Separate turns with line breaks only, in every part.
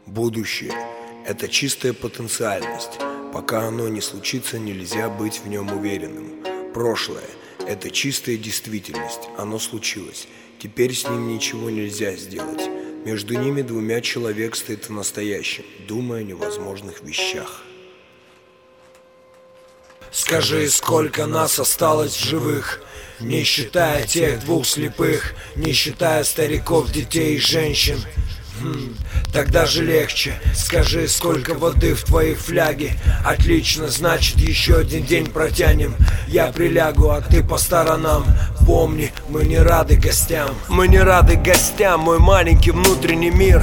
Будущее – это чистая потенциальность. Пока оно не случится, нельзя быть в нем уверенным. Прошлое – это чистая действительность. Оно случилось. Теперь с ним ничего нельзя сделать. Между ними двумя человек стоит в настоящем, думая о невозможных вещах.
Скажи, сколько нас осталось в живых, не считая тех двух слепых, не считая стариков, детей и женщин. Тогда же легче. Скажи, сколько воды в твоей фляге. Отлично, значит еще один день протянем. Я прилягу, а ты по сторонам. Помни, мы не рады гостям. Мы не рады гостям, мой маленький внутренний мир,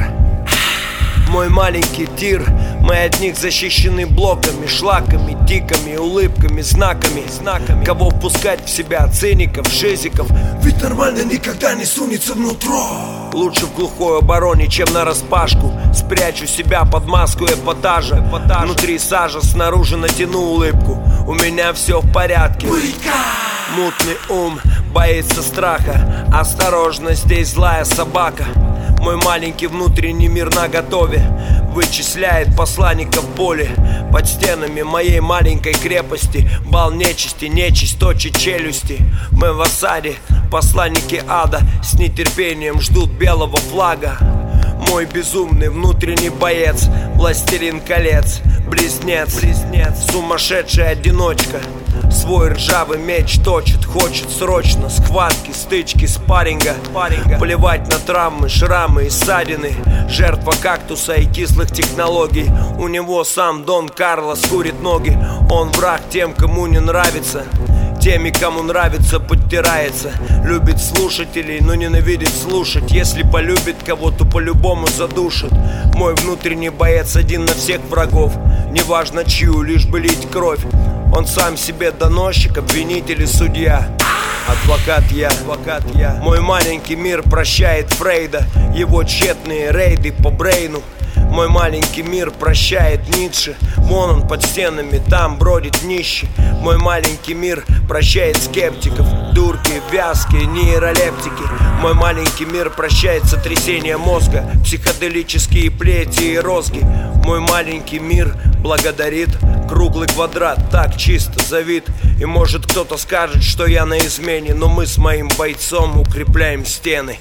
мой маленький тир. Мы от них защищены блоками, шлаками, тиками, улыбками, знаками. Кого впускать в себя, циников, шизиков. Ведь нормально никогда не сунется внутрь. Лучше в глухой обороне, чем нараспашку. Спрячу себя под маску эпатажа. Внутри сажа, снаружи натяну улыбку. У меня все в порядке. Мутный ум боится страха. Осторожно, здесь злая собака. Мой маленький внутренний мир наготове вычисляет посланников боли. Под стенами моей маленькой крепости бал нечисти, нечисть точит челюсти. Мы в осаде, посланники ада с нетерпением ждут белого флага. Мой безумный внутренний боец, властелин колец, близнец, сумасшедшая одиночка. Свой ржавый меч точит, хочет срочно схватки, стычки, спарринга. Плевать на травмы, шрамы и ссадины. Жертва кактуса и кислых технологий. У него сам Дон Карлос курит ноги. Он враг тем, кому не нравится. Теми, кому нравится, подтирается. Любит слушателей, но ненавидит слушать. Если полюбит кого, то по-любому задушит. Мой внутренний боец один на всех врагов. Неважно чью, лишь бы лить кровь. Он сам себе доносчик, обвинитель и судья. Адвокат я. Мой маленький мир прощает Фрейда, его тщетные рейды по брейну. Мой маленький мир прощает Ницше. Вон он под стенами, там бродит нищий. Мой маленький мир прощает скептиков, дурки, вязкие, нейролептики. Мой маленький мир прощает сотрясение мозга, психоделические плети и розги. Мой маленький мир благодарит круглый квадрат, так чисто завид. И может кто-то скажет, что я на измене, но мы с моим бойцом укрепляем стены.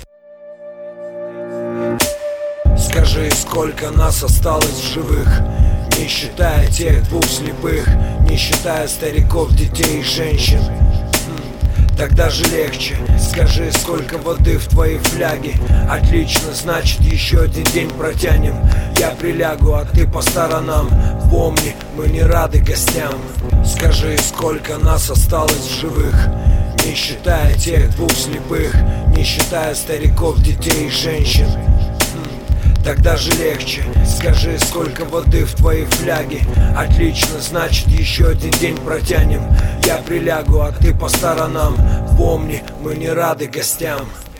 Скажи, сколько нас осталось в живых, не считая тех двух слепых, не считая стариков, детей и женщин. Тогда же легче. Скажи, сколько воды в твоей фляге. Отлично, значит еще один день протянем. Я прилягу, а ты по сторонам. Помни, мы не рады гостям. Скажи, сколько нас осталось в живых, не считая тех двух слепых, не считая стариков, детей и женщин. Тогда же легче. Скажи, сколько воды в твоей фляге. Отлично, значит еще один день протянем. Я прилягу, а ты по сторонам. Помни, мы не рады гостям.